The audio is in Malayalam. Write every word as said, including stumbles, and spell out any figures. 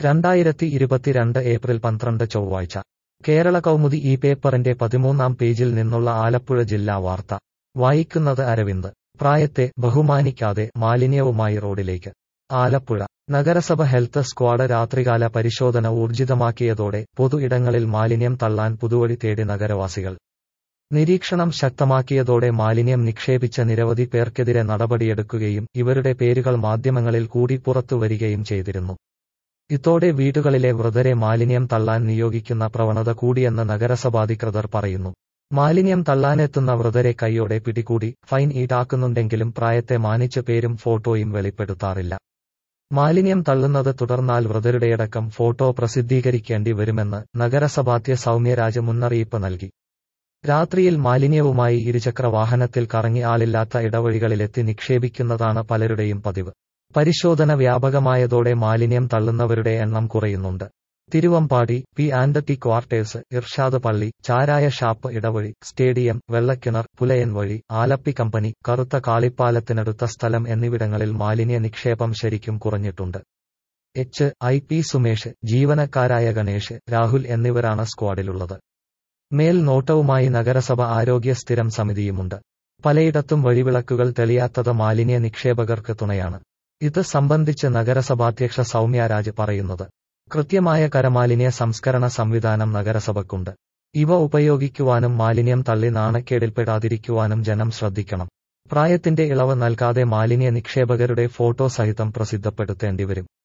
രണ്ടായിരത്തി ഇരുപത്തിരണ്ട് ഏപ്രിൽ പന്ത്രണ്ട് ചൊവ്വാഴ്ച കേരള കൗമുദി ഈ പേപ്പറിന്റെ പതിമൂന്നാം പേജിൽ നിന്നുള്ള ആലപ്പുഴ ജില്ലാ വാർത്ത വായിക്കുന്നത് അരവിന്ദ്. പ്രായത്തെ ബഹുമാനിക്കാതെ മാലിന്യവുമായി റോഡിലേക്ക്. ആലപ്പുഴ നഗരസഭ ഹെൽത്ത് സ്ക്വാഡ് രാത്രികാല പരിശോധന ഊർജിതമാക്കിയതോടെ പൊതു ഇടങ്ങളിൽ മാലിന്യം തള്ളാൻ പുതുവഴി തേടി നഗരവാസികൾ. നിരീക്ഷണം ശക്തമാക്കിയതോടെ മാലിന്യം നിക്ഷേപിച്ച നിരവധി പേർക്കെതിരെ നടപടിയെടുക്കുകയും ഇവരുടെ പേരുകൾ മാധ്യമങ്ങളിൽ കൂടി പുറത്തുവരികയും ചെയ്തിരുന്നു. ഇതോടെ വീടുകളിലെ വൃദ്ധരെ മാലിന്യം തള്ളാൻ നിയോഗിക്കുന്ന പ്രവണത കൂടിയെന്ന് നഗരസഭാധികൃതർ പറയുന്നു. മാലിന്യം തള്ളാനെത്തുന്ന വൃദ്ധരെ കൈയോടെ പിടികൂടി ഫൈൻ ഈടാക്കുന്നുണ്ടെങ്കിലും പ്രായത്തെ മാനിച്ച് പേരും ഫോട്ടോയും വെളിപ്പെടുത്താറില്ല. മാലിന്യം തള്ളുന്നത് തുടർന്നാൽ വൃദ്ധരുടെയടക്കം ഫോട്ടോ പ്രസിദ്ധീകരിക്കേണ്ടി വരുമെന്ന് നഗരസഭാധ്യ സൗമ്യരാജ് മുന്നറിയിപ്പ് നൽകി. രാത്രിയിൽ മാലിന്യവുമായി ഇരുചക്ര വാഹനത്തിൽ കറങ്ങി ആളില്ലാത്ത ഇടവഴികളിലെത്തി നിക്ഷേപിക്കുന്നതാണ് പലരുടെയും പതിവ്. പരിശോധന വ്യാപകമായതോടെ മാലിന്യം തള്ളുന്നവരുടെ എണ്ണം കുറയുന്നുണ്ട്. Thiruvambady, P and T quarters, Irshad പള്ളി, ചാരായ ഷാപ്പ് ഇടവഴി, സ്റ്റേഡിയം, വെള്ളക്കിണർ, പുലയൻ വഴി, ആലപ്പി കമ്പനി, കറുത്ത കാളിപ്പാലത്തിനടുത്ത സ്ഥലം എന്നിവിടങ്ങളിൽ മാലിന്യ നിക്ഷേപം ശരിക്കും കുറഞ്ഞിട്ടുണ്ട്. എച്ച് ഐ പി സുമേഷ്, ജീവനക്കാരായ ഗണേഷ്, രാഹുൽ എന്നിവരാണ് സ്ക്വാഡിലുള്ളത്. മേൽനോട്ടവുമായി നഗരസഭ ആരോഗ്യ സ്ഥിരം സമിതിയുമുണ്ട്. പലയിടത്തും വഴിവിളക്കുകൾ തെളിയാത്തത് മാലിന്യ നിക്ഷേപകർക്ക് തുണയാണ്. ഇത് സംബന്ധിച്ച് നഗരസഭാധ്യക്ഷ സൗമ്യരാജ് പറയുന്നത്. കൃത്യമായ കരമാലിന്യ സംസ്കരണ സംവിധാനം നഗരസഭയ്ക്കുണ്ട്. ഇവ ഉപയോഗിക്കുവാനും മാലിന്യം തള്ളി നാണക്കേടിൽപ്പെടാതിരിക്കുവാനും ജനം ശ്രദ്ധിക്കണം. പ്രായത്തിന്റെ ഇളവ് നൽകാതെ മാലിന്യ നിക്ഷേപകരുടെ ഫോട്ടോ സഹിതം പ്രസിദ്ധപ്പെടുത്തേണ്ടിവരും.